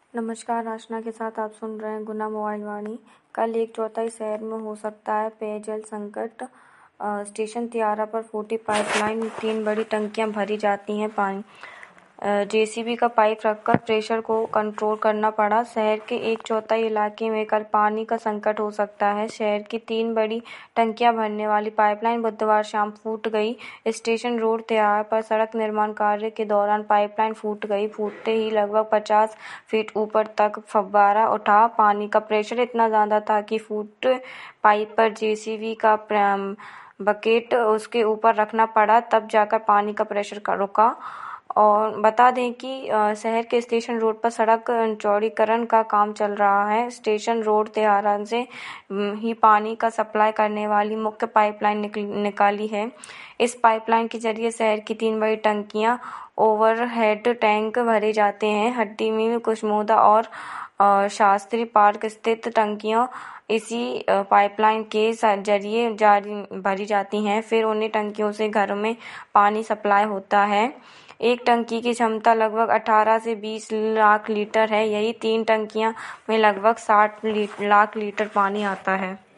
नमस्कार, आशना के साथ आप सुन रहे हैं गुना मोबाइल वाणी। कल 1/4 शहर में हो सकता है पेयजल संकट। स्टेशन तियारा पर फूटी पाइपलाइन, 3 बड़ी टंकियां भरी जाती हैं पानी। जेसीबी का पाइप रखकर प्रेशर को कंट्रोल करना पड़ा। शहर के 1/4 इलाके में कल पानी का संकट हो सकता है। शहर की 3 बड़ी टंकियां भरने वाली पाइपलाइन बुधवार शाम फूट गई। स्टेशन रोड तियारा पर सड़क निर्माण कार्य के दौरान पाइपलाइन फूट गई। फूटते ही लगभग 50 फीट ऊपर तक फव्वारा उठा। पानी का प्रेशर इतना ज्यादा था कि फूटे पाइप पर जेसीबी का बकेट उसके ऊपर रखना पड़ा, तब जाकर पानी का प्रेशर रुका। और बता दें कि शहर के स्टेशन रोड पर सड़क चौड़ीकरण का काम चल रहा है। स्टेशन रोड तियारा से ही पानी का सप्लाई करने वाली मुख्य पाइपलाइन निकाली है। इस पाइपलाइन के जरिए शहर की 3 बड़ी टंकियां ओवरहेड टैंक भरे जाते हैं। हड्डी मिल, कुशमोदा और शास्त्री पार्क स्थित टंकियां इसी पाइपलाइन के जरिए भरी जाती हैं। फिर उन्हीं टंकियों से घरों में पानी सप्लाई होता है। एक टंकी की क्षमता लगभग 18 से 20 लाख लीटर है। यही 3 टंकियां में लगभग 60 लाख लीटर पानी आता है।